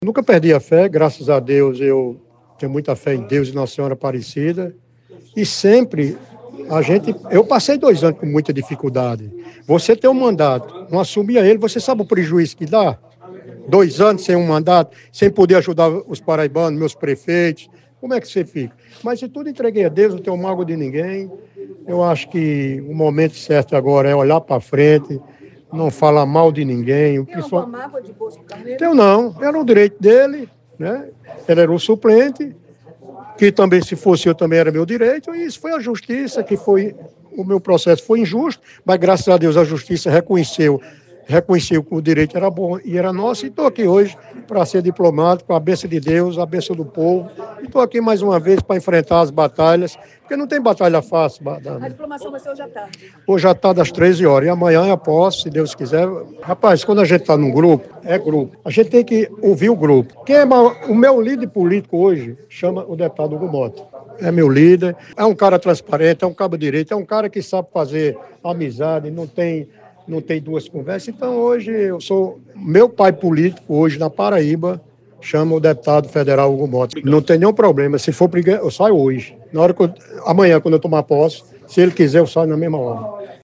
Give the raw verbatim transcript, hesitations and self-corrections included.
Nunca perdi a fé, graças a Deus eu tenho muita fé em Deus e Nossa Senhora Aparecida. E sempre a gente. Eu passei dois anos com muita dificuldade. Você tem um mandato, não assumia ele, você sabe o prejuízo que dá? Dois anos sem um mandato, sem poder ajudar os paraibanos, meus prefeitos. Como é que você fica? Mas se tudo entreguei a Deus, não tenho mágoa de ninguém. Eu acho que o momento certo agora é olhar para frente, não falar mal de ninguém. Tem alguma mágoa de Bosco Carneiro? Então, não, era o direito dele, né? Ele era o suplente, que também, se fosse eu, também era meu direito, e isso foi a justiça, que foi, o meu processo foi injusto, mas graças a Deus a justiça reconheceu, reconheceu que o direito era bom e era nosso, e estou aqui hoje para ser diplomado, com a bênção de Deus, a bênção do povo, e estou aqui mais uma vez para enfrentar as batalhas, porque não tem batalha fácil, Badana. A diplomação vai ser hoje à tarde. Hoje já está das treze horas, e amanhã eu posso, se Deus quiser. Rapaz, quando a gente está num grupo, é grupo. A gente tem que ouvir o grupo. Quem é o meu líder político hoje chama o deputado Hugo Mota. É meu líder, é um cara transparente, é um cabo direito, é um cara que sabe fazer amizade, não tem, não tem duas conversas. Então hoje eu sou, meu pai político hoje na Paraíba chama o deputado federal Hugo Mota. Não tem nenhum problema, se for brigar, eu saio hoje. Na hora que eu, amanhã, quando eu tomar posse, se ele quiser, eu saio na mesma hora.